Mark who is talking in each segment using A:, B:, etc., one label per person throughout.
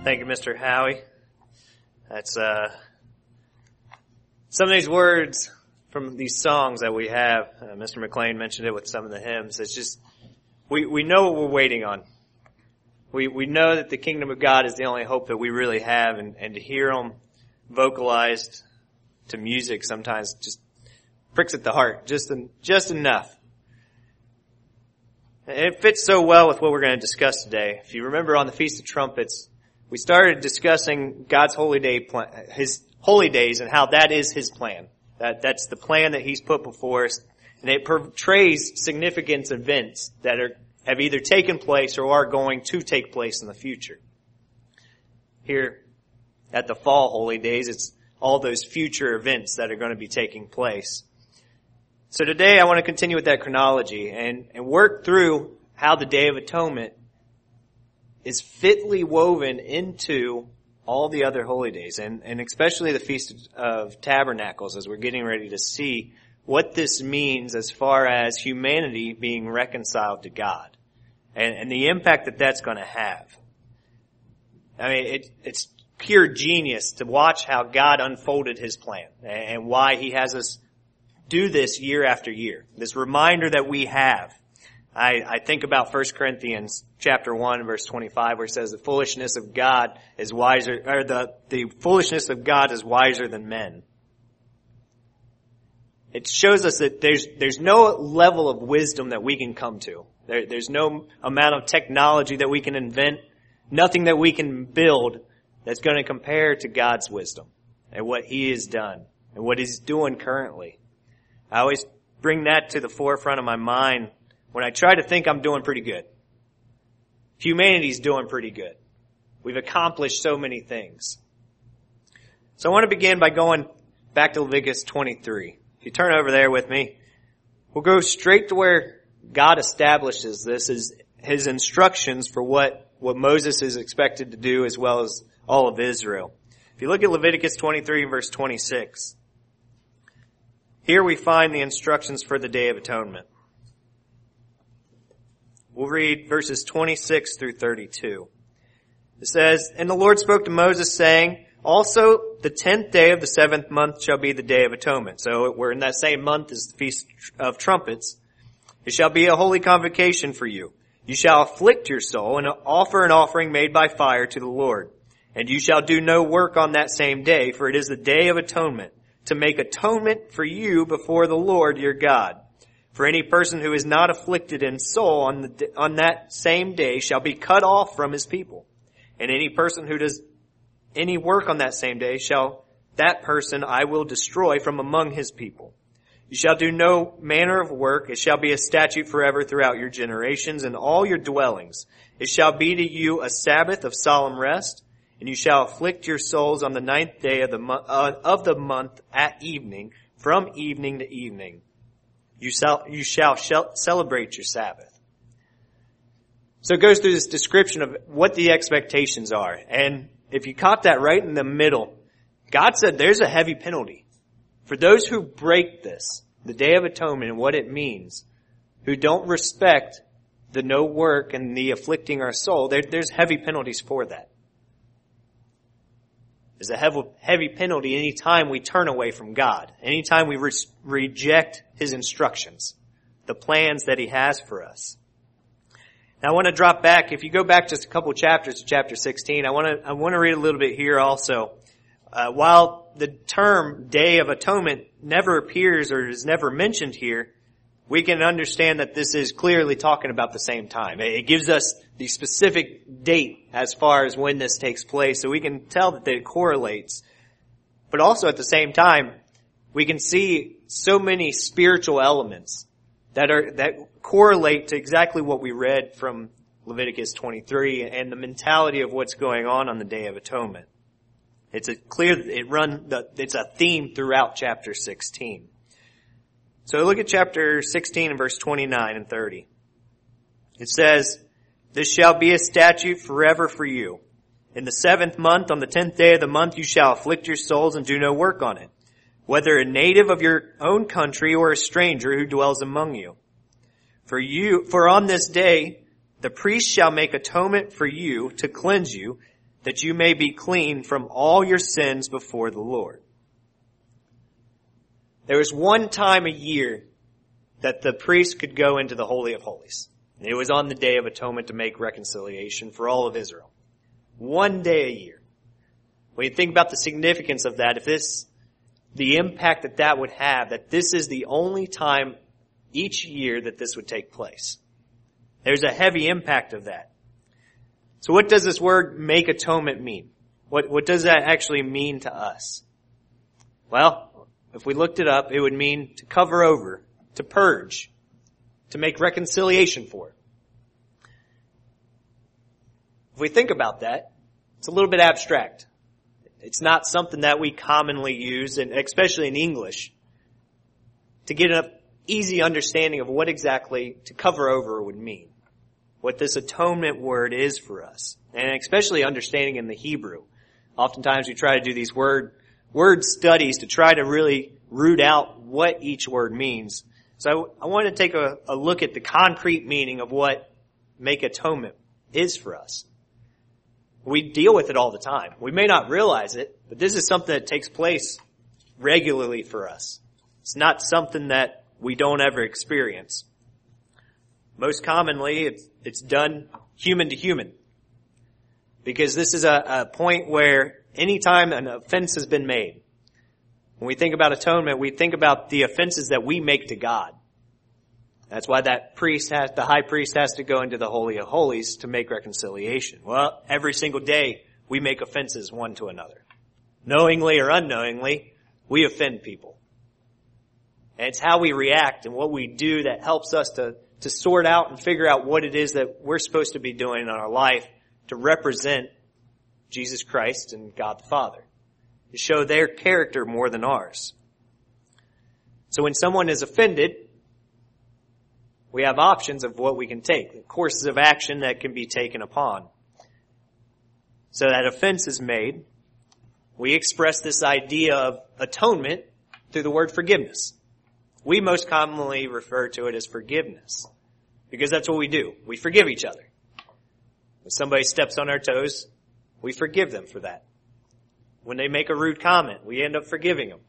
A: Thank you, Mr. Howie. That's some of these words from these songs that we have. Mr. McLean mentioned it with some of the hymns. It's just we know what we're waiting on. We know that the kingdom of God is the only hope that we really have, and to hear them vocalized to music sometimes just pricks at the heart, just enough. And it fits so well with what we're going to discuss today. If you remember on the Feast of Trumpets, we started discussing God's holy day plan, His holy days, and how that is His plan. That's the plan that He's put before us, and it portrays significant events that have either taken place or are going to take place in the future. Here at the fall holy days, it's all those future events that are going to be taking place. So today I want to continue with that chronology and work through how the Day of Atonement is fitly woven into all the other holy days, and especially the Feast of Tabernacles, as we're getting ready to see what this means as far as humanity being reconciled to God and the impact that that's going to have. I mean, it's pure genius to watch how God unfolded His plan and why He has us do this year after year. This reminder that we have. I think about 1 Corinthians chapter 1 verse 25 where it says the foolishness of God is wiser, or the foolishness of God is wiser than men. It shows us that there's no level of wisdom that we can come to. There's no amount of technology that we can invent, nothing that we can build that's going to compare to God's wisdom and what He has done and what He's doing currently. I always bring that to the forefront of my mind when I try to think I'm doing pretty good. Humanity's doing pretty good. We've accomplished so many things. So I want to begin by going back to Leviticus 23. If you turn over there with me, we'll go straight to where God establishes this as His instructions for what Moses is expected to do as well as all of Israel. If you look at Leviticus 23 verse 26, here we find the instructions for the Day of Atonement. We'll read verses 26 through 32. It says, "And the Lord spoke to Moses, saying, Also the 10th day of the 7th month shall be the Day of Atonement." So we're in that same month as the Feast of Trumpets. "It shall be a holy convocation for you. You shall afflict your soul and offer an offering made by fire to the Lord. And you shall do no work on that same day, for it is the Day of Atonement, to make atonement for you before the Lord your God. For any person who is not afflicted in soul on that same day shall be cut off from his people. And any person who does any work on that same day that person I will destroy from among his people. You shall do no manner of work. It shall be a statute forever throughout your generations and all your dwellings. It shall be to you a Sabbath of solemn rest. And you shall afflict your souls on the 9th day of the month at evening, from evening to evening. You shall celebrate your Sabbath." So it goes through this description of what the expectations are. And if you caught that right in the middle, God said there's a heavy penalty. For those who break this, the Day of Atonement and what it means, who don't respect the no work and the afflicting our soul, there's heavy penalties for that. There's a heavy penalty anytime we turn away from God, anytime we reject His instructions, the plans that He has for us. Now I want to drop back. If you go back just a couple chapters to chapter 16, I want to read a little bit here also. While the term Day of Atonement never appears or is never mentioned here, we can understand that this is clearly talking about the same time. It gives us the specific date as far as when this takes place, so we can tell that it correlates. But also at the same time, we can see so many spiritual elements that correlate to exactly what we read from Leviticus 23 and the mentality of what's going on the Day of Atonement. It's a theme throughout chapter 16. So look at chapter 16 and verse 29 and 30. It says, "This shall be a statute forever for you. In the 7th month, on the 10th day of the month, you shall afflict your souls and do no work on it, whether a native of your own country or a stranger who dwells among you. For on this day, the priest shall make atonement for you to cleanse you, that you may be clean from all your sins before the Lord. There was one time a year that the priest could go into the Holy of Holies. And it was on the Day of Atonement to make reconciliation for all of Israel. One day a year. When you think about the significance of that, the impact that would have, that this is the only time each year that this would take place. There's a heavy impact of that. So what does this word make atonement mean? What does that actually mean to us? Well, if we looked it up, it would mean to cover over, to purge, to make reconciliation for. If we think about that, it's a little bit abstract. It's not something that we commonly use, and especially in English, to get an easy understanding of what exactly to cover over would mean. What this atonement word is for us. And especially understanding in the Hebrew. Oftentimes we try to do these word studies to try to really root out what each word means. So I want to take a look at the concrete meaning of what make atonement is for us. We deal with it all the time. We may not realize it, but this is something that takes place regularly for us. It's not something that we don't ever experience. Most commonly, it's done human to human. Because this is a point where anytime an offense has been made, when we think about atonement, we think about the offenses that we make to God. That's why the high priest has to go into the Holy of Holies to make reconciliation. Well, every single day we make offenses one to another. Knowingly or unknowingly, we offend people. And it's how we react and what we do that helps us to sort out and figure out what it is that we're supposed to be doing in our life to represent Jesus Christ and God the Father. To show their character more than ours. So when someone is offended, we have options of what we can take, courses of action that can be taken upon. So that offense is made. We express this idea of atonement through the word forgiveness. We most commonly refer to it as forgiveness because that's what we do. We forgive each other. When somebody steps on our toes, we forgive them for that. When they make a rude comment, we end up forgiving them.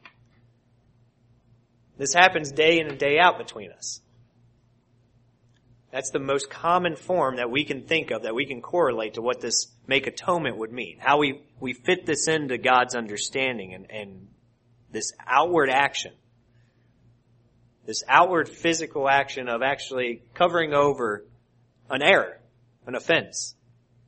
A: This happens day in and day out between us. That's the most common form that we can think of, that we can correlate to what this make atonement would mean. How we fit this into God's understanding and this outward action. This outward physical action of actually covering over an error, an offense.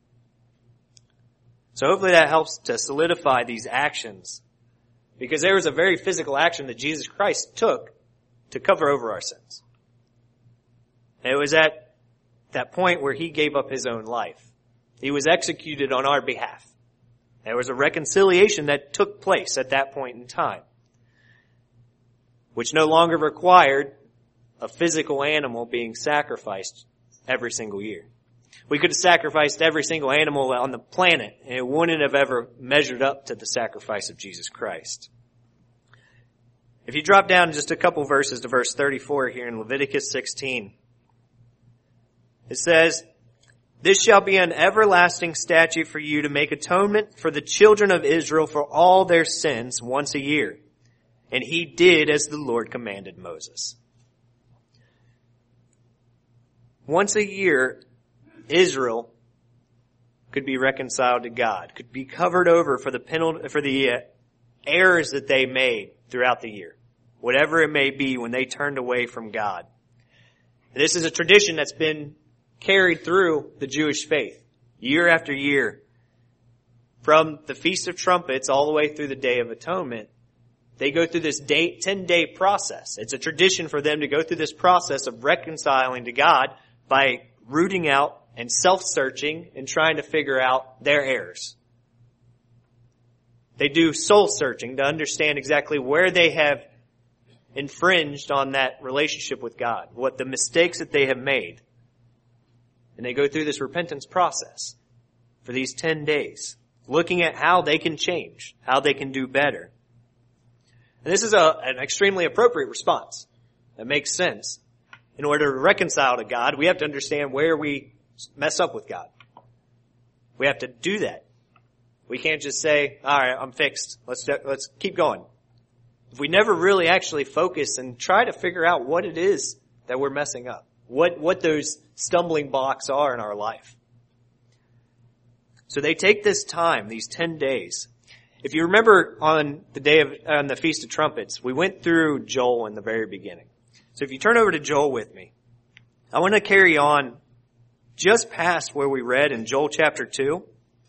A: So hopefully that helps to solidify these actions. Because there was a very physical action that Jesus Christ took to cover over our sins. And it was at that point where he gave up his own life. He was executed on our behalf. There was a reconciliation that took place at that point in time, which no longer required a physical animal being sacrificed every single year. We could have sacrificed every single animal on the planet, and it wouldn't have ever measured up to the sacrifice of Jesus Christ. If you drop down just a couple verses to verse 34 here in Leviticus 16, it says, "This shall be an everlasting statute for you to make atonement for the children of Israel for all their sins once a year. And he did as the Lord commanded Moses." Once a year, Israel could be reconciled to God, could be covered over for the errors that they made throughout the year, whatever it may be when they turned away from God. And this is a tradition that's been carried through the Jewish faith, year after year. From the Feast of Trumpets all the way through the Day of Atonement, they go through this 10-day process. It's a tradition for them to go through this process of reconciling to God by rooting out and self-searching and trying to figure out their errors. They do soul-searching to understand exactly where they have infringed on that relationship with God, what the mistakes that they have made. And they go through this repentance process for these 10 days, looking at how they can change, how they can do better. And this is an extremely appropriate response that makes sense. In order to reconcile to God, we have to understand where we mess up with God. We have to do that. We can't just say, all right, I'm fixed. Let's keep going. If we never really actually focus and try to figure out what it is that we're messing up, what those stumbling blocks are in our life. So they take this time, these 10 days. If you remember on the Feast of Trumpets, we went through Joel in the very beginning. So if you turn over to Joel with me, I want to carry on just past where we read in Joel chapter 2.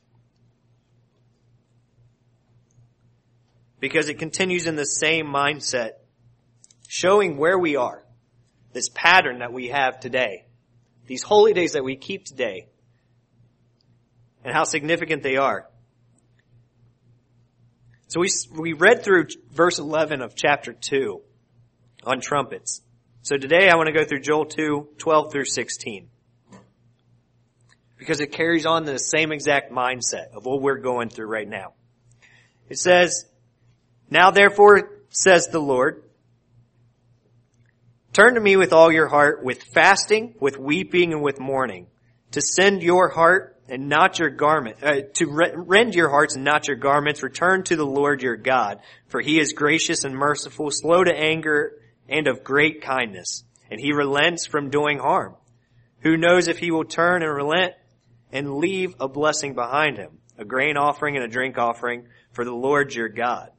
A: Because it continues in the same mindset, showing where we are. This pattern that we have today. These holy days that we keep today. And how significant they are. So we read through verse 11 of chapter 2 on trumpets. So today I want to go through Joel 2, 12 through 16. Because it carries on the same exact mindset of what we're going through right now. It says, "Now therefore, says the Lord, turn to me with all your heart, with fasting, with weeping, and with mourning, to send your heart and not your garment, to rend your hearts and not your garments. Return to the Lord your God, for he is gracious and merciful, slow to anger, and of great kindness, and he relents from doing harm. Who knows if he will turn and relent and leave a blessing behind him, a grain offering and a drink offering for the Lord your God."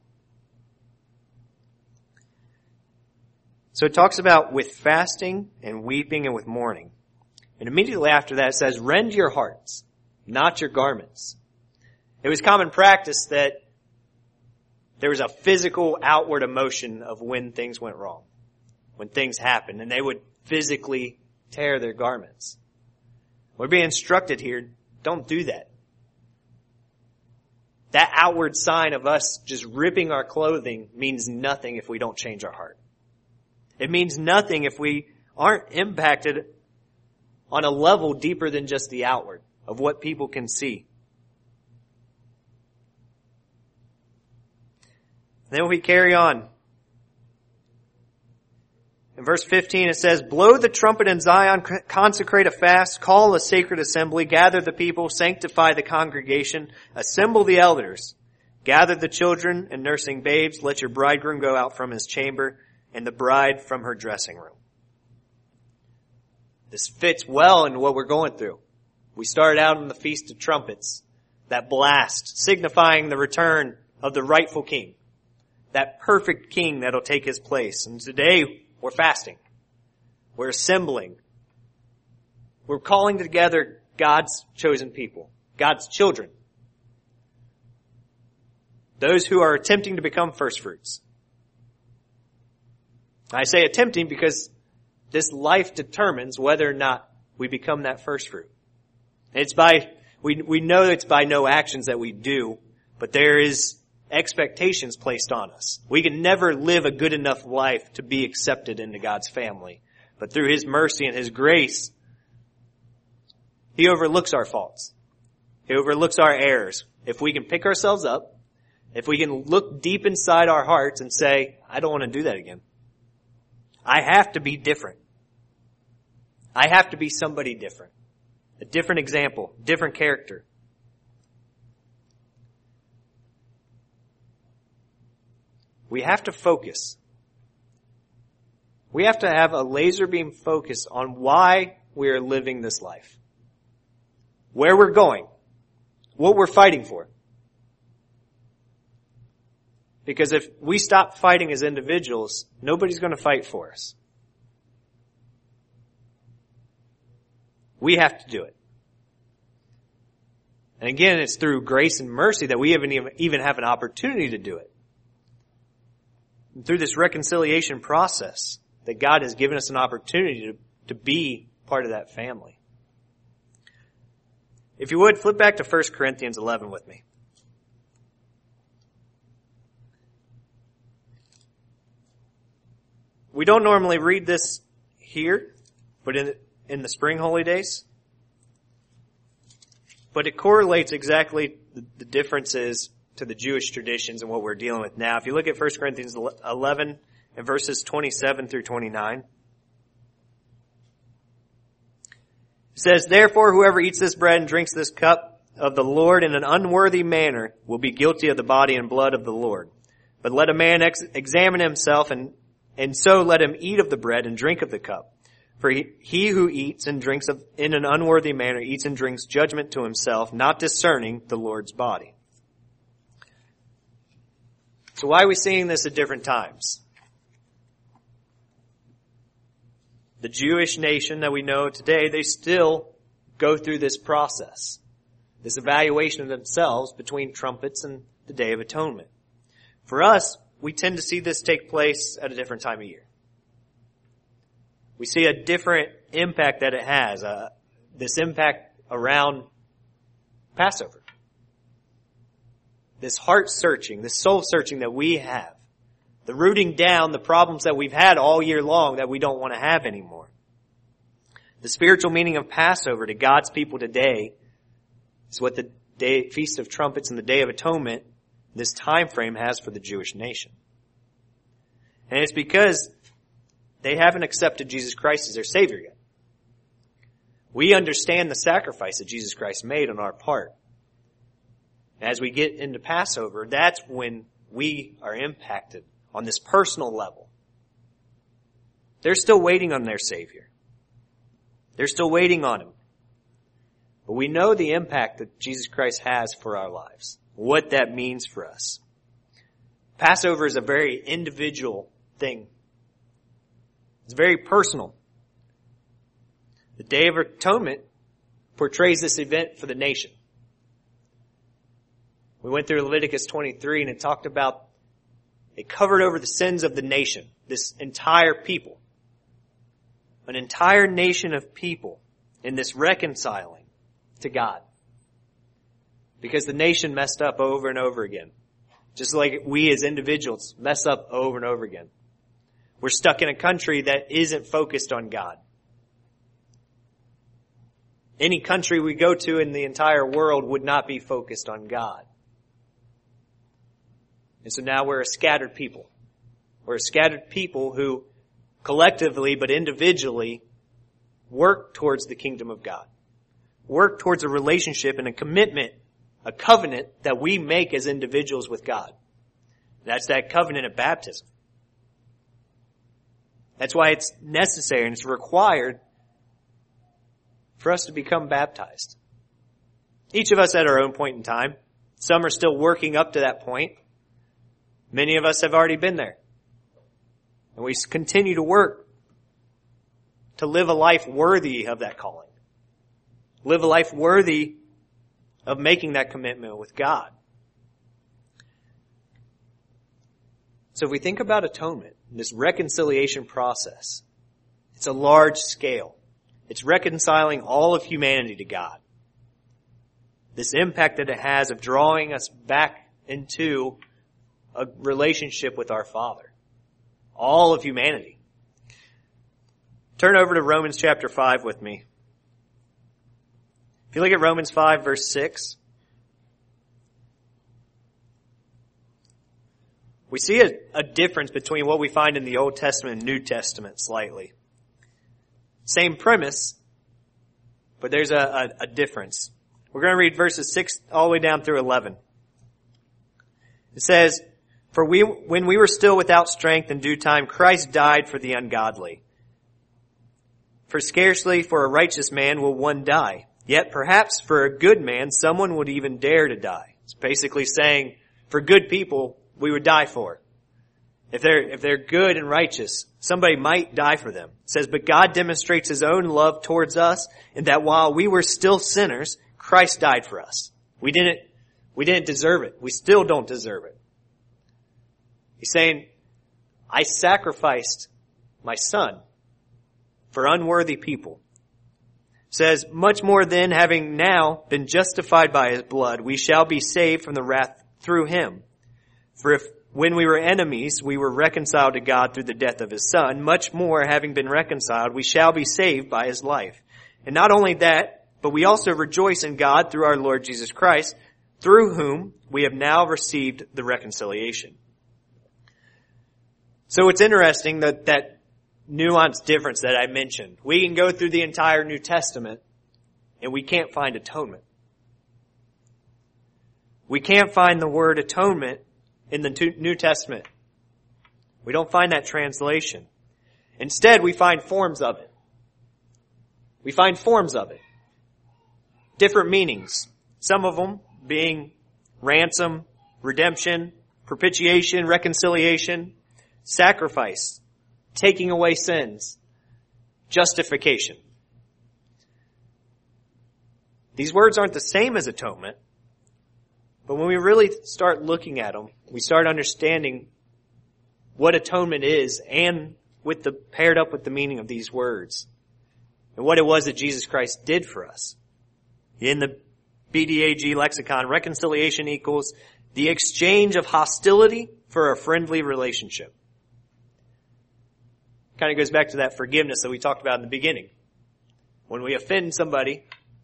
A: So it talks about with fasting and weeping and with mourning. And immediately after that it says, "Rend your hearts, not your garments." It was common practice that there was a physical outward emotion of when things went wrong, when things happened, and they would physically tear their garments. We're being instructed here, don't do that. That outward sign of us just ripping our clothing means nothing if we don't change our heart. It means nothing if we aren't impacted on a level deeper than just the outward of what people can see. Then we carry on. In verse 15 it says, "Blow the trumpet in Zion, consecrate a fast, call a sacred assembly, gather the people, sanctify the congregation, assemble the elders, gather the children and nursing babes, let your bridegroom go out from his chamber, and the bride from her dressing room." This fits well into what we're going through. We started out on the Feast of Trumpets, that blast, signifying the return of the rightful king, that perfect king that'll take his place. And today, we're fasting. We're assembling. We're calling together God's chosen people, God's children. Those who are attempting to become first fruits. I say attempting because this life determines whether or not we become that first fruit. We know it's by no actions that we do, but there is expectations placed on us. We can never live a good enough life to be accepted into God's family. But through his mercy and his grace, he overlooks our faults. He overlooks our errors. If we can pick ourselves up, if we can look deep inside our hearts and say, I don't want to do that again. I have to be different. I have to be somebody different. A different example, different character. We have to focus. We have to have a laser beam focus on why we are living this life. Where we're going. What we're fighting for. Because if we stop fighting as individuals, nobody's going to fight for us. We have to do it. And again, it's through grace and mercy that we even have an opportunity to do it. And through this reconciliation process, that God has given us an opportunity to be part of that family. If you would, flip back to 1 Corinthians 11 with me. We don't normally read this here, but in the spring holy days. But it correlates exactly the differences to the Jewish traditions and what we're dealing with now. If you look at 1 Corinthians 11 and verses 27 through 29, it says, "Therefore, whoever eats this bread and drinks this cup of the Lord in an unworthy manner will be guilty of the body and blood of the Lord. But let a man examine himself, and so let him eat of the bread and drink of the cup. For he who eats and drinks in an unworthy manner eats and drinks judgment to himself, not discerning the Lord's body. So why are we seeing this at different times? The Jewish nation that we know today, they still go through this process, this evaluation of themselves between trumpets and the Day of Atonement. For us, we tend to see this take place at a different time of year. We see a different impact that it has, this impact around Passover. This heart searching, this soul searching that we have. The rooting down the problems that we've had all year long that we don't want to have anymore. The spiritual meaning of Passover to God's people today is what the Feast of Trumpets and the Day of Atonement, this time frame, has for the Jewish nation. And it's because they haven't accepted Jesus Christ as their Savior yet. We understand the sacrifice that Jesus Christ made on our part. As we get into Passover, that's when we are impacted on this personal level. They're still waiting on their Savior. They're still waiting on Him. But we know the impact that Jesus Christ has for our lives, what that means for us. Passover is a very individual thing. It's very personal. The Day of Atonement portrays this event for the nation. We went through Leviticus 23 and it talked about, it covered over the sins of the nation, this entire people. An entire nation of people in this reconciling to God. Because the nation messed up over and over again. Just like we as individuals mess up over and over again. We're stuck in a country that isn't focused on God. Any country we go to in the entire world would not be focused on God. And so now we're a scattered people. We're a scattered people who collectively but individually work towards the kingdom of God. Work towards a relationship and a commitment, a covenant that we make as individuals with God. That's that covenant of baptism. That's why it's necessary and it's required for us to become baptized. Each of us at our own point in time. Some are still working up to that point. Many of us have already been there. And we continue to work to live a life worthy of that calling. Live a life worthy of making that commitment with God. So if we think about atonement, this reconciliation process, it's a large scale. It's reconciling all of humanity to God. This impact that it has of drawing us back into a relationship with our Father. All of humanity. Turn over to Romans chapter 5 with me. If you look at Romans 5 verse 6, we see a difference between what we find in the Old Testament and New Testament slightly. Same premise, but there's a difference. We're going to read verses 6 all the way down through 11. It says, "For when we were still without strength in due time, Christ died for the ungodly. For scarcely for a righteous man will one die. Yet perhaps for a good man, someone would even dare to die." It's basically saying, for good people, we would die for. If they're good and righteous, somebody might die for them. It says, "But God demonstrates His own love towards us in that while we were still sinners, Christ died for us." We didn't deserve it. We still don't deserve it. He's saying, I sacrificed my Son for unworthy people. It says, "Much more then, having now been justified by His blood, we shall be saved from the wrath through Him. For if when we were enemies, we were reconciled to God through the death of His Son, much more, having been reconciled, we shall be saved by His life. And not only that, but we also rejoice in God through our Lord Jesus Christ, through whom we have now received the reconciliation." So it's interesting that nuanced difference that I mentioned. We can go through the entire New Testament and we can't find atonement. We can't find the word atonement in the New Testament. We don't find that translation. Instead, we find forms of it. We find forms of it. Different meanings. Some of them being ransom, redemption, propitiation, reconciliation, sacrifice, taking away sins, justification. These words aren't the same as atonement, but when we really start looking at them, we start understanding what atonement is and paired up with the meaning of these words and what it was that Jesus Christ did for us. In the BDAG lexicon, reconciliation equals the exchange of hostility for a friendly relationship. Kind of goes back to that forgiveness that we talked about in the beginning. When we offend somebody,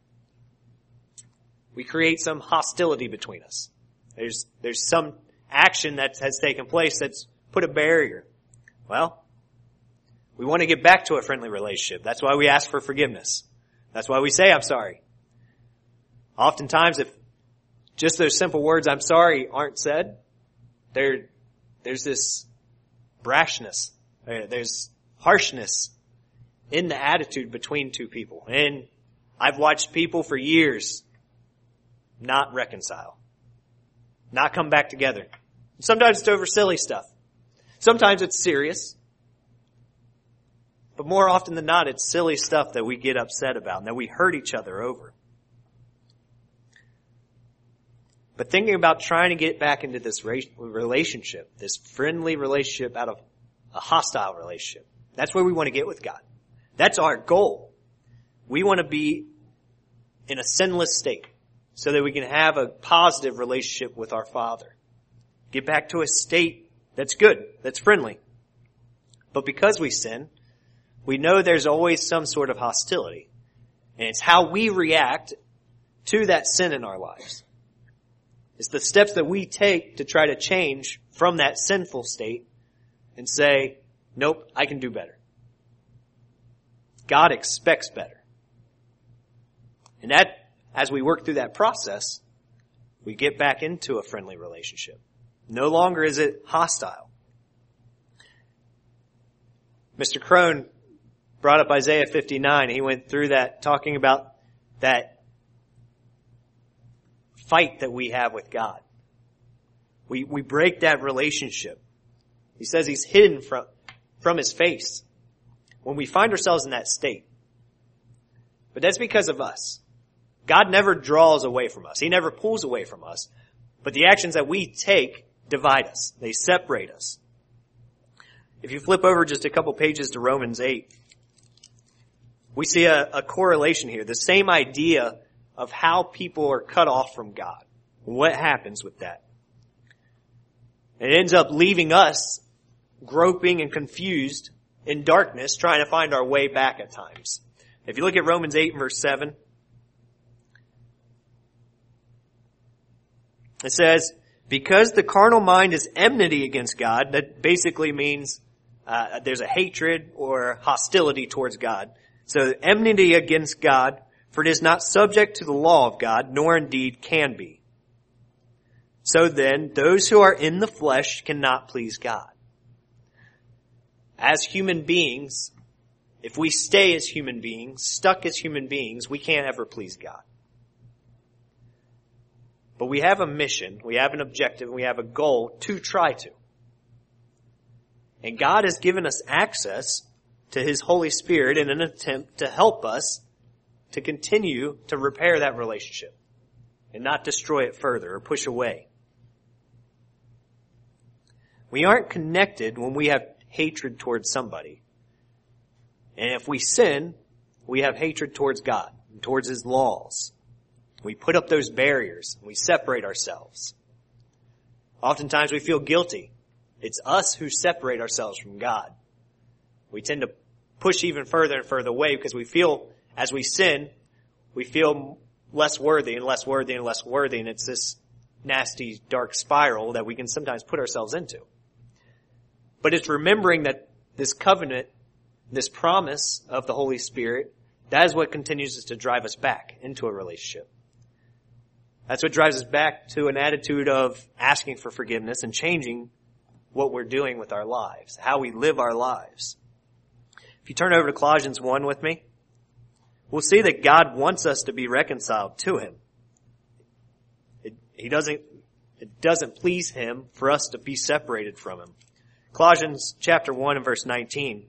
A: we create some hostility between us. There's some action that has taken place that's put a barrier. Well, we want to get back to a friendly relationship. That's why we ask for forgiveness. That's why we say, I'm sorry. Oftentimes, if just those simple words, I'm sorry, aren't said, there's this brashness. There's harshness in the attitude between two people. And I've watched people for years not reconcile, not come back together. Sometimes it's over silly stuff. Sometimes it's serious. But more often than not, it's silly stuff that we get upset about and that we hurt each other over. But thinking about trying to get back into this relationship, this friendly relationship out of a hostile relationship, that's where we want to get with God. That's our goal. We want to be in a sinless state so that we can have a positive relationship with our Father. Get back to a state that's good, that's friendly. But because we sin, we know there's always some sort of hostility. And it's how we react to that sin in our lives. It's the steps that we take to try to change from that sinful state and say, nope, I can do better. God expects better. And that, as we work through that process, we get back into a friendly relationship. No longer is it hostile. Mr. Crone brought up Isaiah 59. He went through that, talking about that fight that we have with God. We break that relationship. He says he's hidden from his face when we find ourselves in that state. But that's because of us. God never draws away from us. He never pulls away from us. But the actions that we take divide us. They separate us. If you flip over just a couple pages to Romans 8, we see a correlation here. The same idea of how people are cut off from God. What happens with that? It ends up leaving us groping and confused in darkness, trying to find our way back at times. If you look at Romans 8 verse 7, it says, because the carnal mind is enmity against God, that basically means there's a hatred or hostility towards God. So enmity against God, for it is not subject to the law of God, nor indeed can be. So then, those who are in the flesh cannot please God. As human beings, if we stay as human beings, stuck as human beings, we can't ever please God. But we have a mission, we have an objective, and we have a goal to try to. And God has given us access to His Holy Spirit in an attempt to help us to continue to repair that relationship and not destroy it further or push away. We aren't connected when we have hatred towards somebody. And if we sin, we have hatred towards God and towards His laws. We put up those barriers. We separate ourselves. Oftentimes we feel guilty. It's us who separate ourselves from God. We tend to push even further and further away because we feel, as we sin, we feel less worthy and less worthy and less worthy. And it's this nasty, dark spiral that we can sometimes put ourselves into. But it's remembering that this covenant, this promise of the Holy Spirit, that is what continues to drive us back into a relationship. That's what drives us back to an attitude of asking for forgiveness and changing what we're doing with our lives, how we live our lives. If you turn over to Colossians 1 with me, we'll see that God wants us to be reconciled to Him. It doesn't please Him for us to be separated from Him. Colossians chapter 1 and verse 19.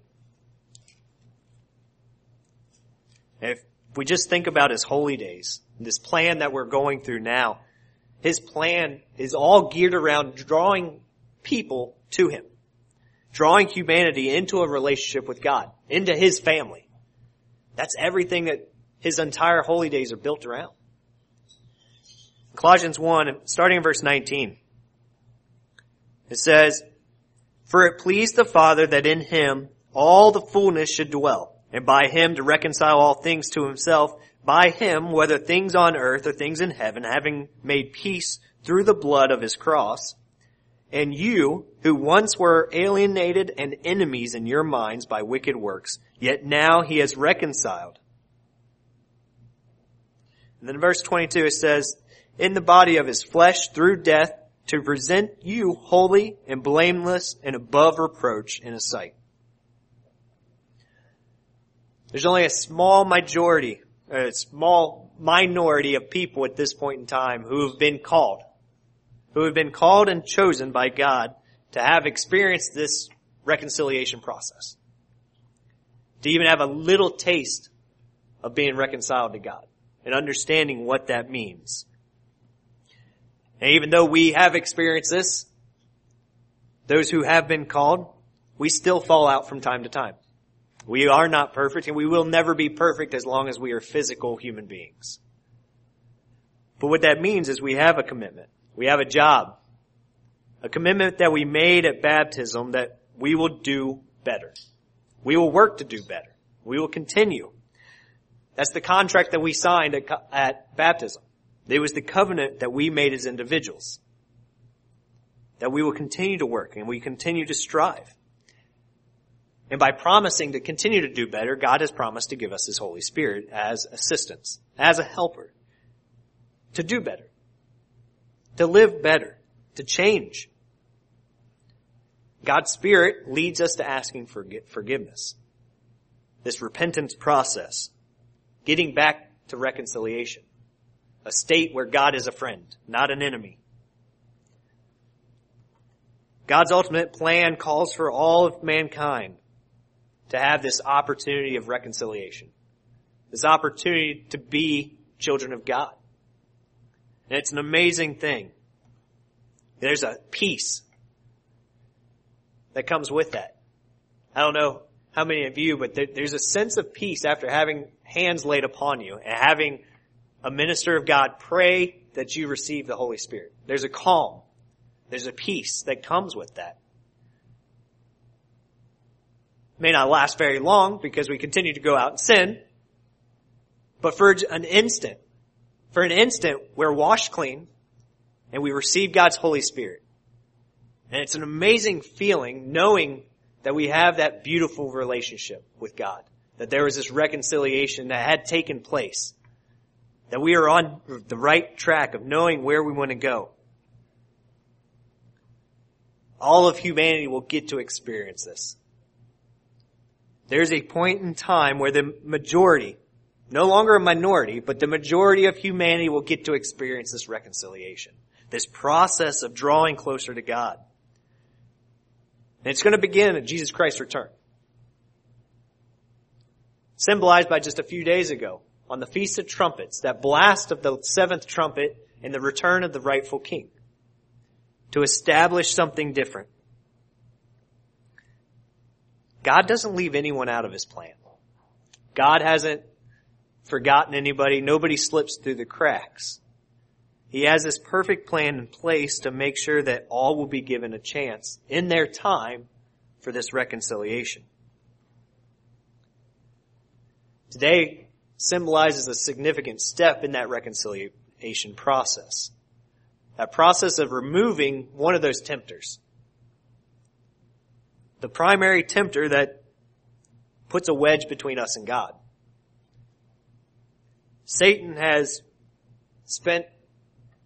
A: If we just think about His holy days, this plan that we're going through now, His plan is all geared around drawing people to Him, drawing humanity into a relationship with God, into His family. That's everything that His entire holy days are built around. Colossians 1, starting in verse 19, it says, "For it pleased the Father that in Him all the fullness should dwell, and by Him to reconcile all things to Himself, by Him, whether things on earth or things in heaven, having made peace through the blood of His cross. And you, who once were alienated and enemies in your minds by wicked works, yet now He has reconciled." And then in verse 22 it says, "In the body of His flesh through death, to present you holy and blameless and above reproach in His sight." There's only a small minority of people at this point in time who have been called and chosen by God to have experienced this reconciliation process. To even have a little taste of being reconciled to God and understanding what that means. And even though we have experienced this, those who have been called, we still fall out from time to time. We are not perfect, and we will never be perfect as long as we are physical human beings. But what that means is we have a commitment. We have a job. A commitment that we made at baptism that we will do better. We will work to do better. We will continue. That's the contract that we signed at baptism. It was the covenant that we made as individuals. That we will continue to work and we continue to strive. And by promising to continue to do better, God has promised to give us His Holy Spirit as assistance, as a helper, to do better, to live better, to change. God's Spirit leads us to asking for forgiveness. This repentance process, getting back to reconciliation, a state where God is a friend, not an enemy. God's ultimate plan calls for all of mankind to have this opportunity of reconciliation, this opportunity to be children of God. And it's an amazing thing. There's a peace that comes with that. I don't know how many of you, but there's a sense of peace after having hands laid upon you and having a minister of God pray that you receive the Holy Spirit. There's a calm. There's a peace that comes with that. May not last very long because we continue to go out and sin. But for an instant, we're washed clean and we receive God's Holy Spirit. And it's an amazing feeling knowing that we have that beautiful relationship with God. That there was this reconciliation that had taken place. That we are on the right track of knowing where we want to go. All of humanity will get to experience this. There's a point in time where the majority, no longer a minority, but the majority of humanity will get to experience this reconciliation. This process of drawing closer to God. And it's going to begin at Jesus Christ's return. Symbolized by just a few days ago on the Feast of Trumpets, that blast of the seventh trumpet and the return of the rightful king. To establish something different. God doesn't leave anyone out of His plan. God hasn't forgotten anybody. Nobody slips through the cracks. He has this perfect plan in place to make sure that all will be given a chance in their time for this reconciliation. Today symbolizes a significant step in that reconciliation process. That process of removing one of those tempters. The primary tempter that puts a wedge between us and God. Satan has spent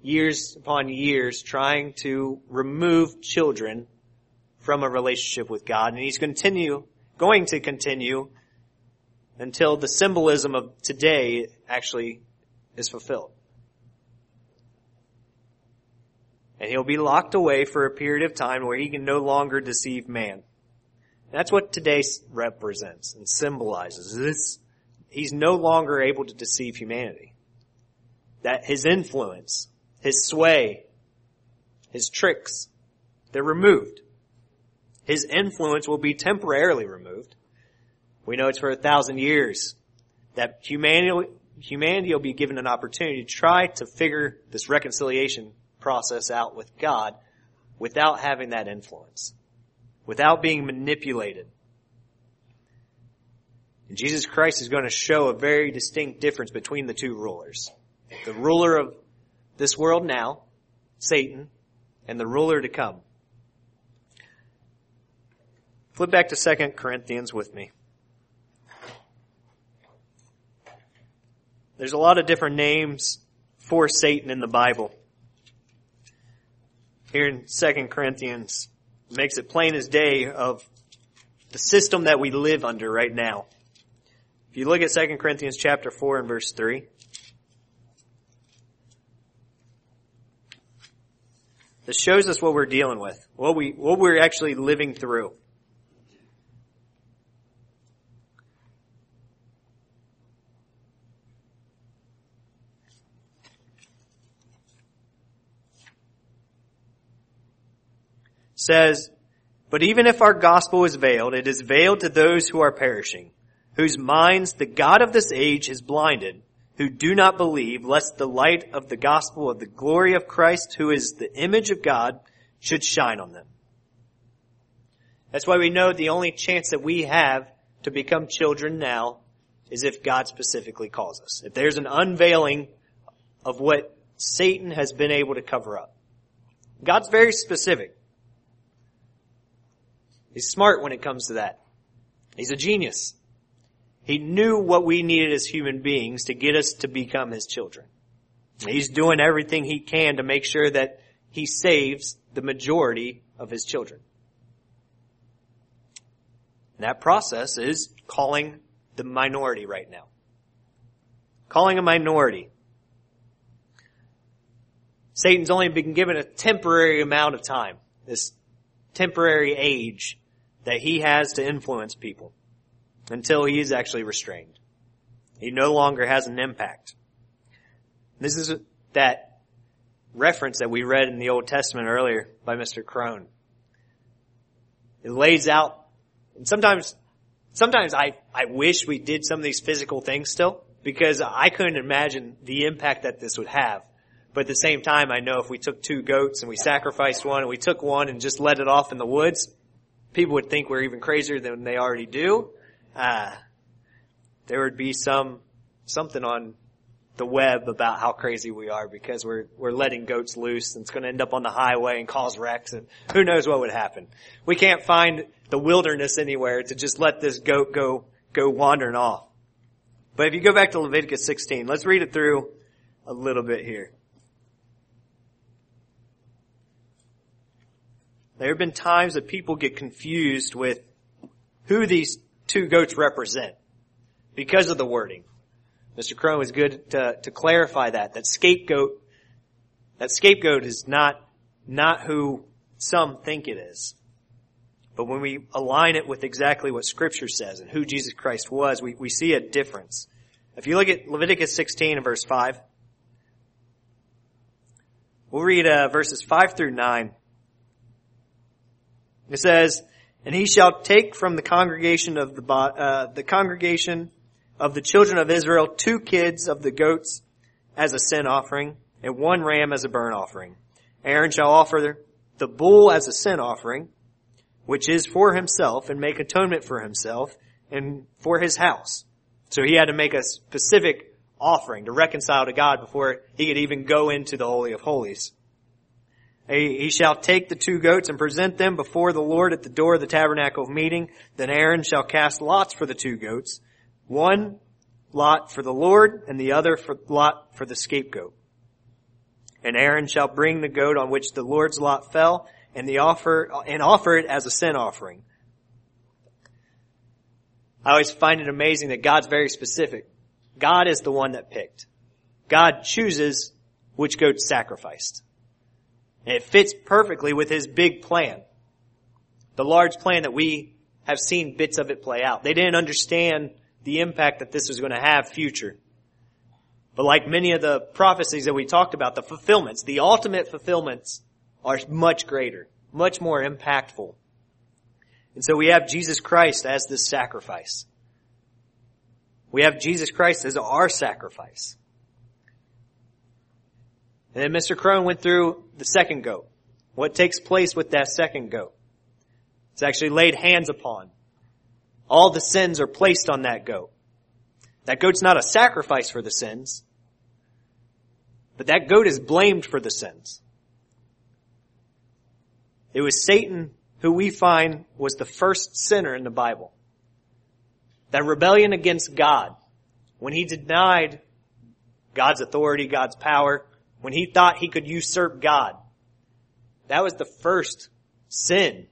A: years upon years trying to remove children from a relationship with God. And he's going to continue until the symbolism of today actually is fulfilled. And he'll be locked away for a period of time where he can no longer deceive man. And that's what today represents and symbolizes. He's no longer able to deceive humanity. That his influence, his sway, his tricks, they're removed. His influence will be temporarily removed. We know it's for 1,000 years that humanity will be given an opportunity to try to figure this reconciliation process out with God without having that influence, without being manipulated. And Jesus Christ is going to show a very distinct difference between the two rulers. The ruler of this world now, Satan, and the ruler to come. Flip back to 2 Corinthians with me. There's a lot of different names for Satan in the Bible. Here in 2 Corinthians, it makes it plain as day of the system that we live under right now. If you look at 2 Corinthians chapter 4 and verse 3, this shows us what we're dealing with, what we're actually living through. Says, but even if our gospel is veiled, it is veiled to those who are perishing, whose minds the God of this age has blinded, who do not believe, lest the light of the gospel of the glory of Christ, who is the image of God, should shine on them. That's why we know the only chance that we have to become children now is if God specifically calls us. If there's an unveiling of what Satan has been able to cover up. God's very specific. He's smart when it comes to that. He's a genius. He knew what we needed as human beings to get us to become his children. He's doing everything he can to make sure that he saves the majority of his children. And that process is calling the minority right now. Calling a minority. Satan's only been given a temporary amount of time, this temporary age that he has to influence people until he is actually restrained. He no longer has an impact. This is that reference that we read in the Old Testament earlier by Mr. Crone. It lays out, and sometimes I wish we did some of these physical things still, because I couldn't imagine the impact that this would have. But at the same time, I know if we took 2 goats and we sacrificed one and we took one and just let it off in the woods, people would think we're even crazier than they already do. There would be something on the web about how crazy we are because we're letting goats loose and it's going to end up on the highway and cause wrecks and who knows what would happen. We can't find the wilderness anywhere to just let this goat go wandering off. But if you go back to Leviticus 16, let's read it through a little bit here. There have been times that people get confused with who these 2 goats represent because of the wording. Mr. Crone was good to clarify that scapegoat is not who some think it is. But when we align it with exactly what Scripture says and who Jesus Christ was, we see a difference. If you look at Leviticus 16 and verse 5, we'll read verses 5 through 9. It says, and he shall take from the congregation of the congregation of the children of Israel 2 kids of the goats as a sin offering, and 1 ram as a burnt offering. Aaron shall offer the bull as a sin offering, which is for himself, and make atonement for himself and for his house. So he had to make a specific offering to reconcile to God before he could even go into the Holy of Holies. He shall take the 2 goats and present them before the Lord at the door of the tabernacle of meeting. Then Aaron shall cast lots for the 2 goats, 1 lot for the Lord and the other lot for the scapegoat. And Aaron shall bring the goat on which the Lord's lot fell, and offer it as a sin offering. I always find it amazing that God's very specific. God is the one that picked. God chooses which goat's sacrificed. And it fits perfectly with his big plan. The large plan that we have seen bits of it play out. They didn't understand the impact that this was going to have future. But like many of the prophecies that we talked about, the fulfillments, the ultimate fulfillments are much greater, much more impactful. And so we have Jesus Christ as this sacrifice. We have Jesus Christ as our sacrifice. And then Mr. Crone went through the second goat. What takes place with that second goat? It's actually laid hands upon. All the sins are placed on that goat. That goat's not a sacrifice for the sins, but that goat is blamed for the sins. It was Satan who we find was the first sinner in the Bible. That rebellion against God, when he denied God's authority, God's power, when he thought he could usurp God, that was the first sin.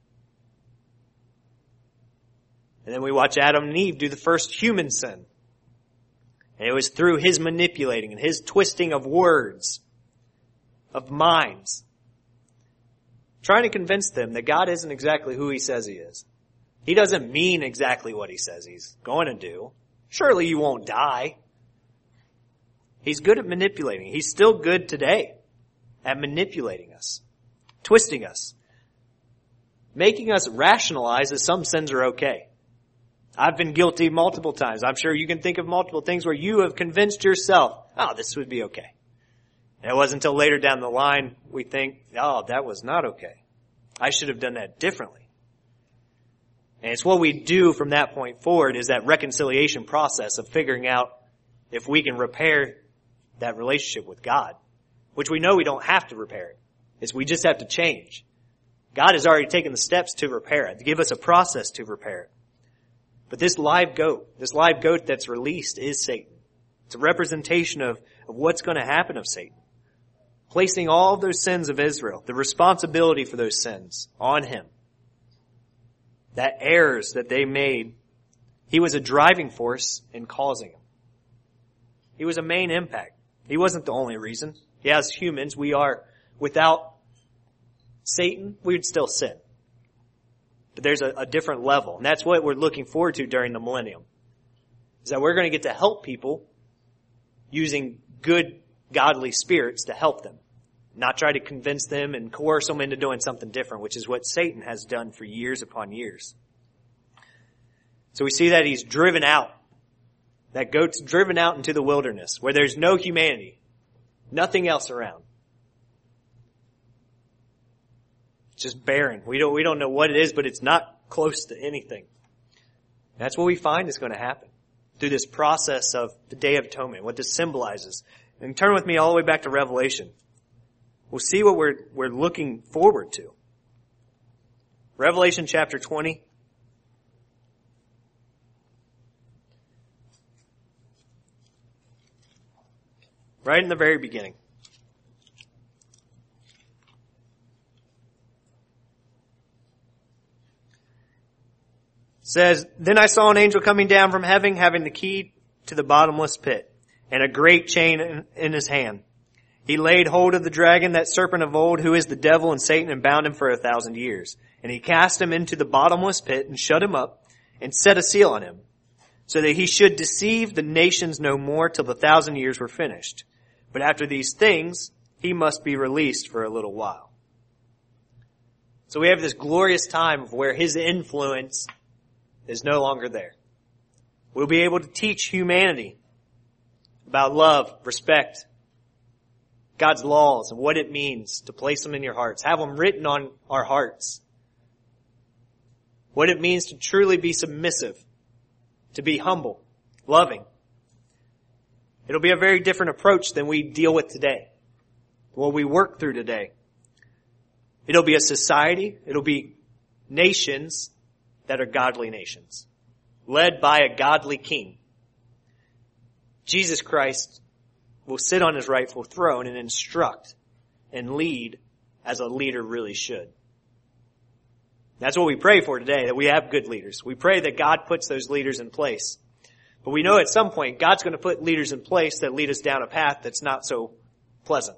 A: And then we watch Adam and Eve do the first human sin. And it was through his manipulating and his twisting of words, of minds, trying to convince them that God isn't exactly who he says he is. He doesn't mean exactly what he says he's going to do. Surely you won't die. He's good at manipulating. He's still good today at manipulating us, twisting us, making us rationalize that some sins are okay. I've been guilty multiple times. I'm sure you can think of multiple things where you have convinced yourself, oh, this would be okay. And it wasn't until later down the line we think, oh, that was not okay. I should have done that differently. And it's what we do from that point forward is that reconciliation process of figuring out if we can repair that relationship with God, which we know we don't have to repair it. It's we just have to change. God has already taken the steps to repair it, to give us a process to repair it. But this live goat that's released is Satan. It's a representation of what's going to happen of Satan. Placing all of those sins of Israel, the responsibility for those sins on him. That errors that they made, he was a driving force in causing them. He was a main impact. He wasn't the only reason. As humans, we are, without Satan, we would still sin. But there's a different level. And that's what we're looking forward to during the millennium. Is that we're going to get to help people using good, godly spirits to help them. Not try to convince them and coerce them into doing something different, which is what Satan has done for years upon years. So we see that he's driven out. That goat's driven out into the wilderness where there's no humanity. Nothing else around. It's just barren. We don't know what it is, but it's not close to anything. That's what we find is going to happen through this process of the Day of Atonement, what this symbolizes. And turn with me all the way back to Revelation. We'll see what we're looking forward to. Revelation chapter 20. Right in the very beginning. It says, Then I saw an angel coming down from heaven, having the key to the bottomless pit, and a great chain in his hand. He laid hold of the dragon, that serpent of old, who is the devil and Satan, and bound him for 1,000 years. And he cast him into the bottomless pit, and shut him up, and set a seal on him, so that he should deceive the nations no more till the 1,000 years were finished. But after these things, he must be released for a little while. So we have this glorious time of where his influence is no longer there. We'll be able to teach humanity about love, respect, God's laws, and what it means to place them in your hearts. Have them written on our hearts. What it means to truly be submissive, to be humble, loving. It'll be a very different approach than we deal with today, what we work through today. It'll be a society, it'll be nations that are godly nations, led by a godly king. Jesus Christ will sit on his rightful throne and instruct and lead as a leader really should. That's what we pray for today, that we have good leaders. We pray that God puts those leaders in place. But we know at some point God's going to put leaders in place that lead us down a path that's not so pleasant.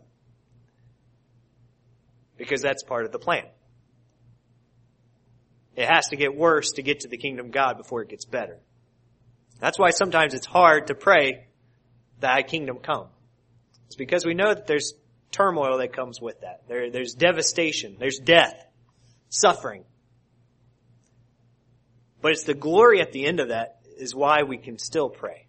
A: Because that's part of the plan. It has to get worse to get to the kingdom of God before it gets better. That's why sometimes it's hard to pray, thy kingdom come. It's because we know that there's turmoil that comes with that. There's devastation. There's death. Suffering. But it's the glory at the end of that is why we can still pray.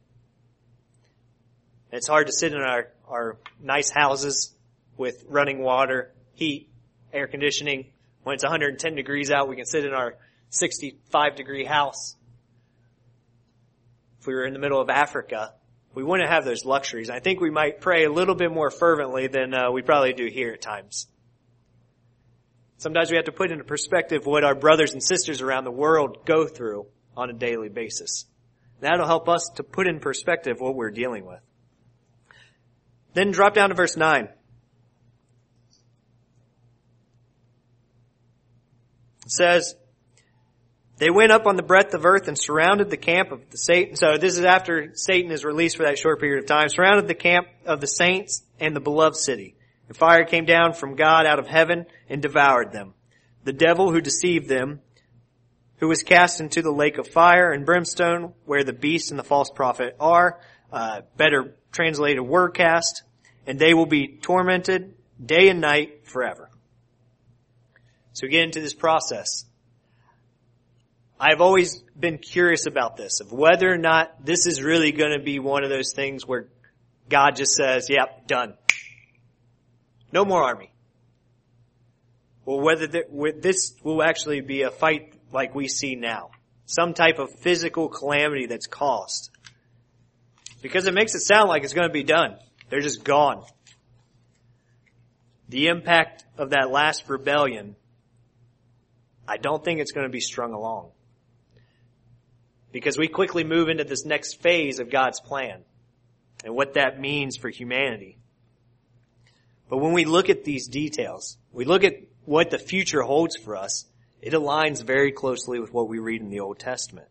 A: It's hard to sit in our nice houses with running water, heat, air conditioning. When it's 110 degrees out, we can sit in our 65 degree house. If we were in the middle of Africa, we wouldn't have those luxuries. I think we might pray a little bit more fervently than we probably do here at times. Sometimes we have to put into perspective what our brothers and sisters around the world go through on a daily basis. That'll help us to put in perspective what we're dealing with. Then drop down to verse 9. It says, they went up on the breadth of earth and surrounded the camp of the Satan. So this is after Satan is released for that short period of time. Surrounded the camp of the saints and the beloved city. And fire came down from God out of heaven and devoured them. The devil who deceived them, who was cast into the lake of fire and brimstone, where the beast and the false prophet are, better translated were cast, and they will be tormented day and night forever. So we get into this process. I've always been curious about this, of whether or not this is really going to be one of those things where God just says, yep, done. No more army. Or whether this will actually be a fight like we see now. Some type of physical calamity that's caused. Because it makes it sound like it's going to be done. They're just gone. The impact of that last rebellion, I don't think it's going to be strung along. Because we quickly move into this next phase of God's plan and what that means for humanity. But when we look at these details, we look at what the future holds for us, it aligns very closely with what we read in the Old Testament.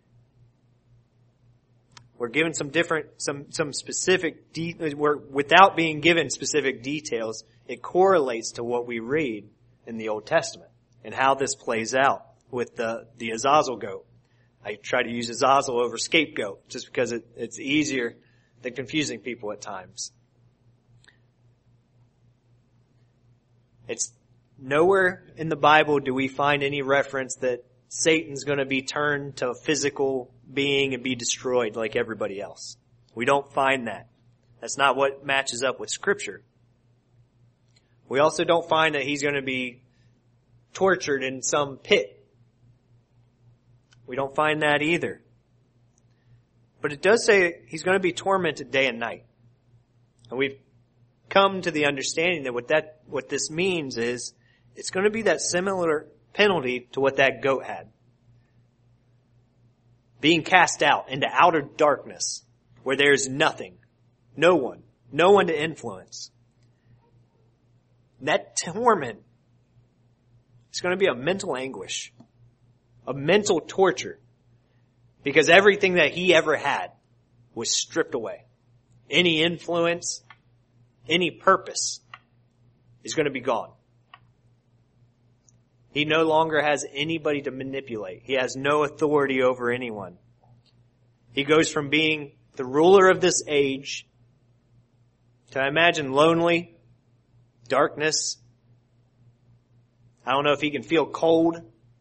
A: We're given some specific, without being given specific details, it correlates to what we read in the Old Testament and how this plays out with the Azazel goat. I try to use Azazel over scapegoat just because it's easier than confusing people at times. It's nowhere in the Bible do we find any reference that Satan's going to be turned to a physical being and be destroyed like everybody else. We don't find that. That's not what matches up with Scripture. We also don't find that he's going to be tortured in some pit. We don't find that either. But it does say he's going to be tormented day and night. And we've come to the understanding that what this means is it's going to be that similar penalty to what that goat had. Being cast out into outer darkness where there's nothing, no one to influence. That torment is going to be a mental anguish, a mental torture, because everything that he ever had was stripped away. Any influence, any purpose is going to be gone. He no longer has anybody to manipulate. He has no authority over anyone. He goes from being the ruler of this age to, I imagine, lonely, darkness. I don't know if he can feel cold.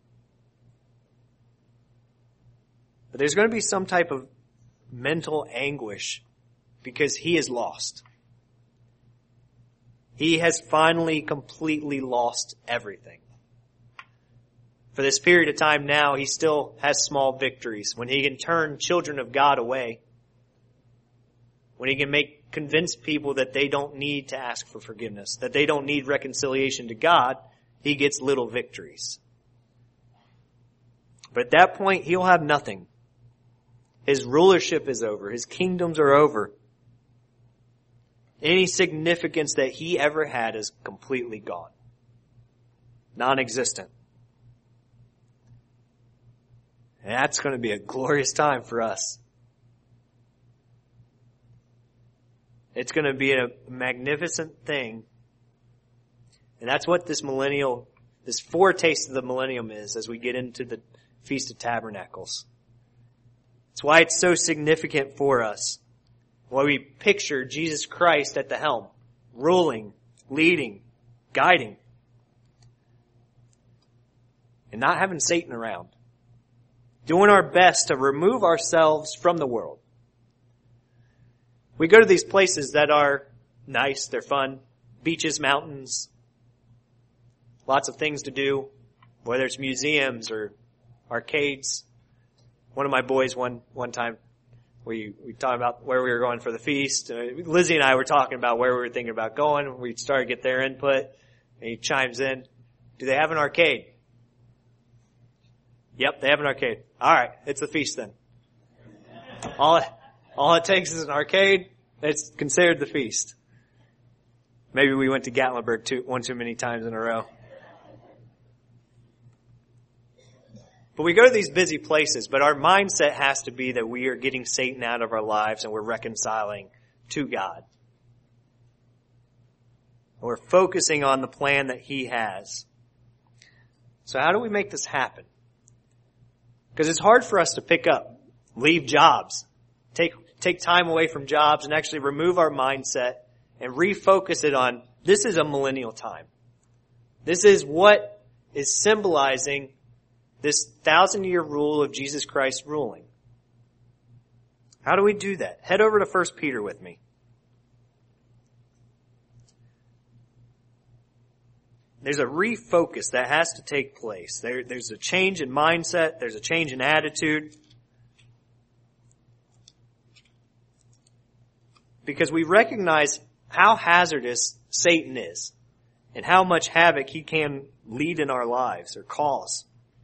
A: But there's going to be some type of mental anguish because he is lost. He has finally completely lost everything. For this period of time now, he still has small victories. When he can turn children of God away. When he can convince people that they don't need to ask for forgiveness. That they don't need reconciliation to God. He gets little victories. But at that point, he'll have nothing. His rulership is over. His kingdoms are over. Any significance that he ever had is completely gone. Non-existent. And that's going to be a glorious time for us. It's going to be a magnificent thing. And that's what this foretaste of the millennium is as we get into the Feast of Tabernacles. It's why it's so significant for us. Why we picture Jesus Christ at the helm, ruling, leading, guiding, and not having Satan around. Doing our best to remove ourselves from the world. We go to these places that are nice, they're fun, beaches, mountains, lots of things to do, whether it's museums or arcades. One of my boys one time, we talked about where we were going for the feast. Lizzie and I were talking about where we were thinking about going. We started to get their input, and he chimes in, do they have an arcade? Yep, they have an arcade. All right, it's the feast then. All it takes is an arcade. It's considered the feast. Maybe we went to Gatlinburg one too many times in a row. But we go to these busy places, but our mindset has to be that we are getting Satan out of our lives and we're reconciling to God. We're focusing on the plan that he has. So how do we make this happen? Because it's hard for us to pick up, leave jobs, take time away from jobs and actually remove our mindset and refocus it on, this is a millennial time. This is what is symbolizing this 1,000-year rule of Jesus Christ ruling. How do we do that? Head over to 1 Peter with me. There's a refocus that has to take place. There's a change in mindset. There's a change in attitude. Because we recognize how hazardous Satan is and how much havoc he can lead in our lives or cause.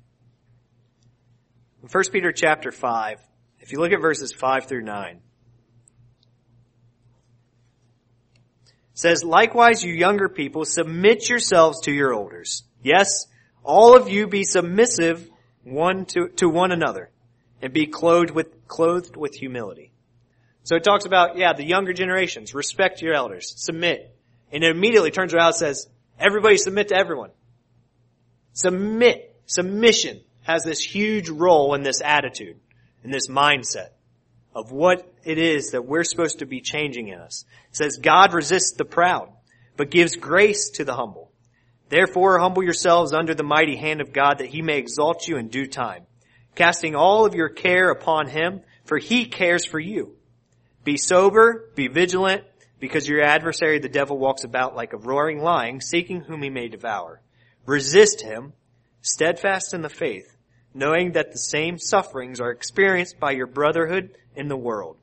A: In 1 Peter chapter 5, if you look at verses 5 through 9, it says, likewise, you younger people, submit yourselves to your elders. Yes, all of you be submissive one to one another, and be clothed with humility. So it talks about, the younger generations, respect your elders, submit. And it immediately turns around and says, everybody submit to everyone. Submission has this huge role in this attitude, in this mindset of what it is that we're supposed to be changing in us. It says, God resists the proud, but gives grace to the humble. Therefore, humble yourselves under the mighty hand of God, that he may exalt you in due time, casting all of your care upon him, for he cares for you. Be sober, be vigilant, because your adversary the devil walks about like a roaring lion, seeking whom he may devour. Resist him, steadfast in the faith, knowing that the same sufferings are experienced by your brotherhood in the world.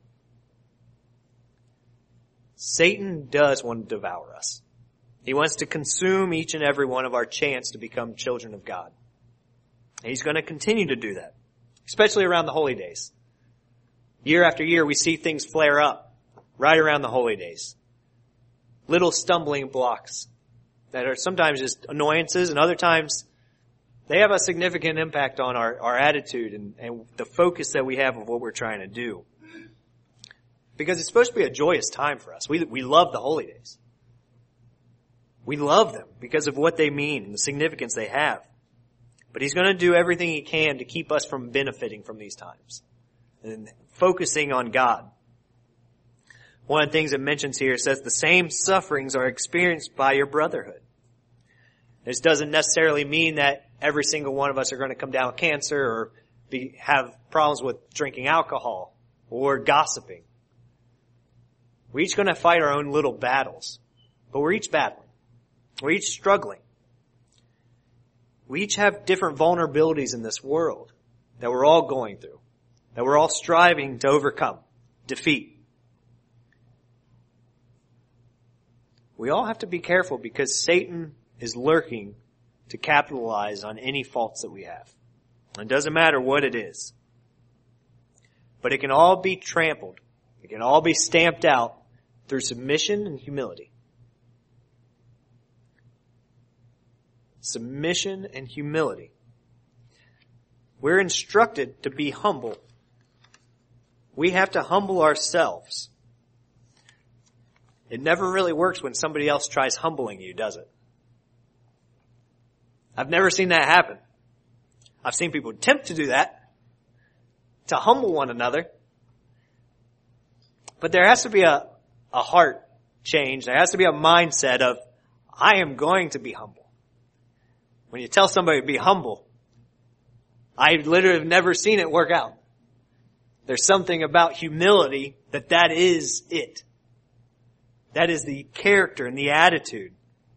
A: Satan does want to devour us. He wants to consume each and every one of our chance to become children of God. And he's going to continue to do that, especially around the holy days. Year after year, we see things flare up right around the holy days. Little stumbling blocks that are sometimes just annoyances, and other times they have a significant impact on our attitude and the focus that we have of what we're trying to do. Because it's supposed to be a joyous time for us. We love the holy days. We love them because of what they mean and the significance they have. But he's going to do everything he can to keep us from benefiting from these times and focusing on God. One of the things it mentions here says the same sufferings are experienced by your brotherhood. This doesn't necessarily mean that every single one of us are going to come down with cancer or have problems with drinking alcohol or gossiping. We're each going to fight our own little battles, but we're each battling. We're each struggling. We each have different vulnerabilities in this world that we're all going through, that we're all striving to overcome, defeat. We all have to be careful because Satan is lurking to capitalize on any faults that we have. It doesn't matter what it is. But it can all be trampled. It can all be stamped out through submission and humility. Submission and humility. We're instructed to be humble. We have to humble ourselves. It never really works when somebody else tries humbling you, does it? I've never seen that happen. I've seen people attempt to do that, to humble one another. But there has to be a heart change. There has to be a mindset of, I am going to be humble. When you tell somebody to be humble, I literally have never seen it work out. There's something about humility that is it. That is the character and the attitude.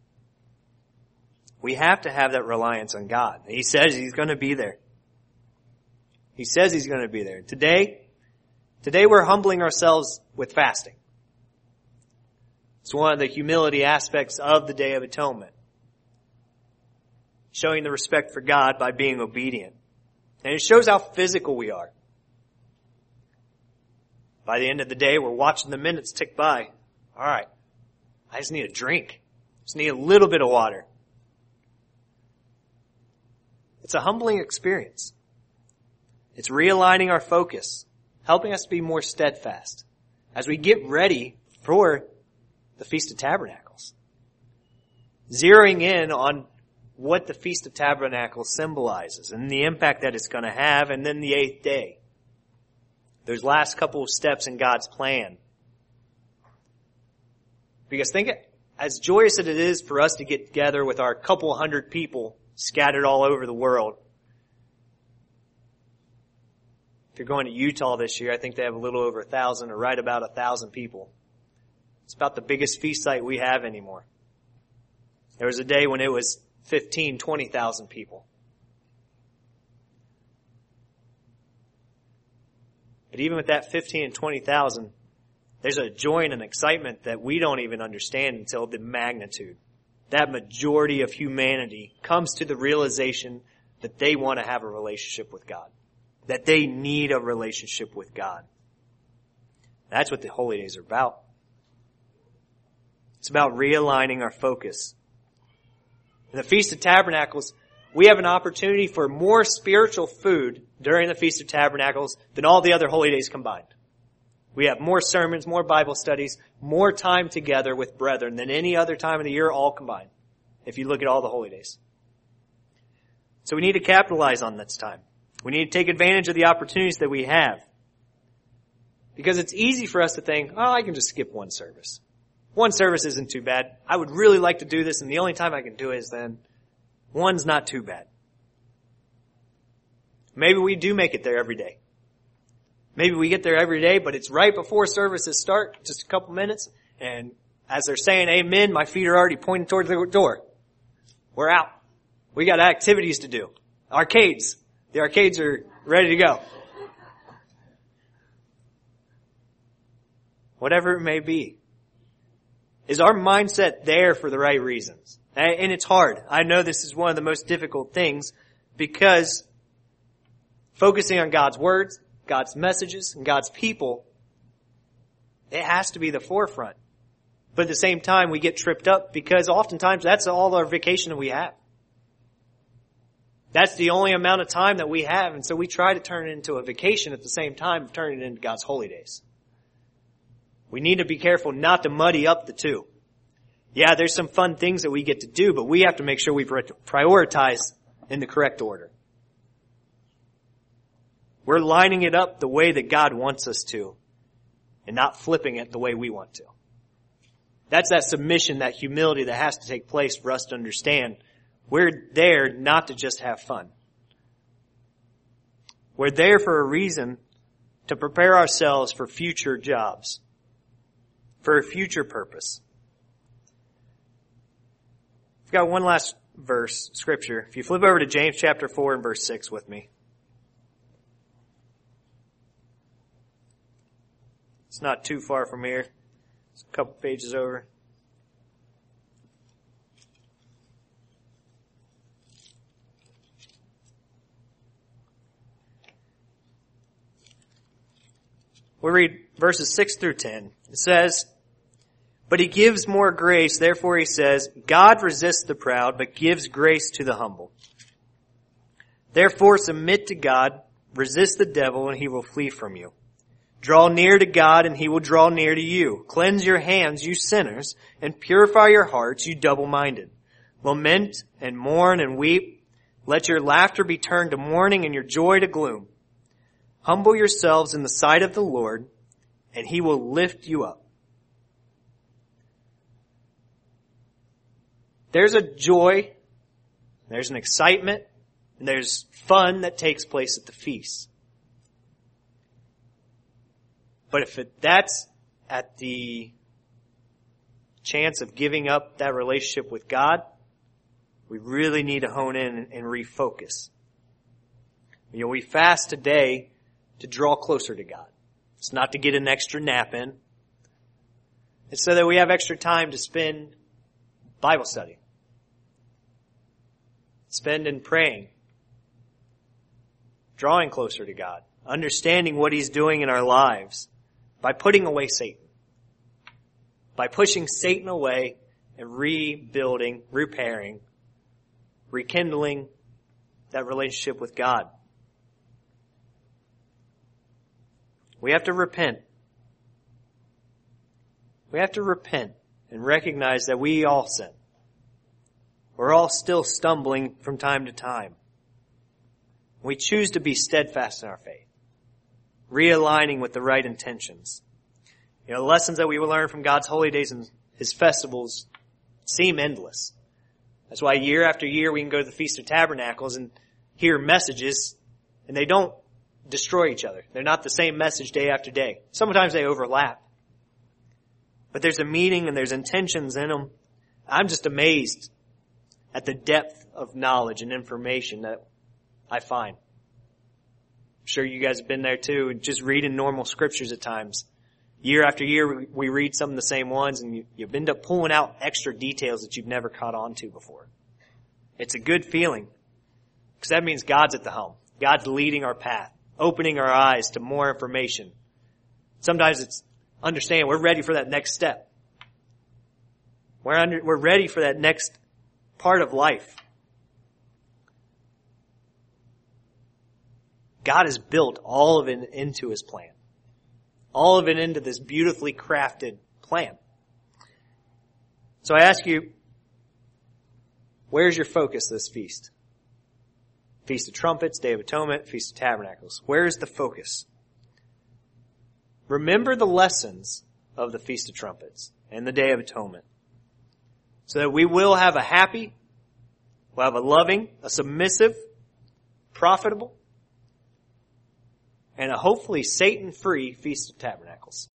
A: We have to have that reliance on God. He says He's going to be there. He says He's going to be there. Today we're humbling ourselves with fasting. It's one of the humility aspects of the Day of Atonement. Showing the respect for God by being obedient. And it shows how physical we are. By the end of the day, we're watching the minutes tick by. All right, I just need a drink. Just need a little bit of water. It's a humbling experience. It's realigning our focus, helping us to be more steadfast as we get ready for the Feast of Tabernacles. Zeroing in on what the Feast of Tabernacles symbolizes and the impact that it's going to have, and then the 8th day. Those last couple of steps in God's plan. Because think it, as joyous as it is for us to get together with our couple hundred people scattered all over the world. If you're going to Utah this year, I think they have a little over 1,000 or right about 1,000 people. It's about the biggest feast site we have anymore. There was a day when it was 15, 20,000 people. But even with that 15 and 20,000, there's a joy and an excitement that we don't even understand until the magnitude. That majority of humanity comes to the realization that they want to have a relationship with God. That they need a relationship with God. That's what the holy days are about. It's about realigning our focus. In the Feast of Tabernacles, we have an opportunity for more spiritual food during the Feast of Tabernacles than all the other holy days combined. We have more sermons, more Bible studies, more time together with brethren than any other time of the year all combined, if you look at all the holy days. So we need to capitalize on this time. We need to take advantage of the opportunities that we have. Because it's easy for us to think, oh, I can just skip one service. One service isn't too bad. I would really like to do this, and the only time I can do it is then. One's not too bad. Maybe we do make it there every day. Maybe we get there every day, but it's right before services start, just a couple minutes, and as they're saying amen, my feet are already pointing towards the door. We're out. We got activities to do. Arcades. The arcades are ready to go. Whatever it may be. Is our mindset there for the right reasons? And it's hard. I know this is one of the most difficult things because focusing on God's words, God's messages, and God's people, it has to be the forefront. But at the same time, we get tripped up because oftentimes that's all our vacation that we have. That's the only amount of time that we have, and so we try to turn it into a vacation at the same time of turning it into God's holy days. We need to be careful not to muddy up the two. Yeah, there's some fun things that we get to do, but we have to make sure we prioritize in the correct order. We're lining it up the way that God wants us to, and not flipping it the way we want to. That's that submission, that humility that has to take place for us to understand we're there not to just have fun. We're there for a reason to prepare ourselves for future jobs, for a future purpose. I've got one last verse, scripture. If you flip over to James chapter 4 and verse 6 with me. It's not too far from here. It's a couple pages over. We read verses 6 through 10. It says, But he gives more grace. Therefore he says, God resists the proud, but gives grace to the humble. Therefore submit to God, resist the devil, and he will flee from you. Draw near to God, and he will draw near to you. Cleanse your hands, you sinners, and purify your hearts, you double-minded. Lament and mourn and weep. Let your laughter be turned to mourning and your joy to gloom. Humble yourselves in the sight of the Lord, and he will lift you up. There's a joy, there's an excitement, and there's fun that takes place at the feast. But if that's at the chance of giving up that relationship with God, we really need to hone in and refocus. We fast today to draw closer to God. It's not to get an extra nap in. It's so that we have extra time to spend Bible study. Spend in praying. Drawing closer to God. Understanding what He's doing in our lives by putting away Satan. By pushing Satan away and rebuilding, repairing, rekindling that relationship with God. We have to repent. We have to repent and recognize that we all sin. We're all still stumbling from time to time. We choose to be steadfast in our faith, realigning with the right intentions. The lessons that we will learn from God's holy days and His festivals seem endless. That's why year after year we can go to the Feast of Tabernacles and hear messages, and they don't destroy each other. They're not the same message day after day. Sometimes they overlap. But there's a meaning and there's intentions in them. I'm just amazed at the depth of knowledge and information that I find. I'm sure you guys have been there too, just reading normal scriptures at times. Year after year we read some of the same ones and you end up pulling out extra details that you've never caught on to before. It's a good feeling because that means God's at the helm. God's leading our path, opening our eyes to more information. Sometimes it's understanding we're ready for that next step. We're ready for that next part of life. God has built all of it into His plan. All of it into this beautifully crafted plan. So I ask you, where's your focus this feast? Feast of Trumpets, Day of Atonement, Feast of Tabernacles. Where is the focus? Remember the lessons of the Feast of Trumpets and the Day of Atonement, so that we will have a happy, we'll have a loving, a submissive, profitable, and a hopefully Satan-free Feast of Tabernacles.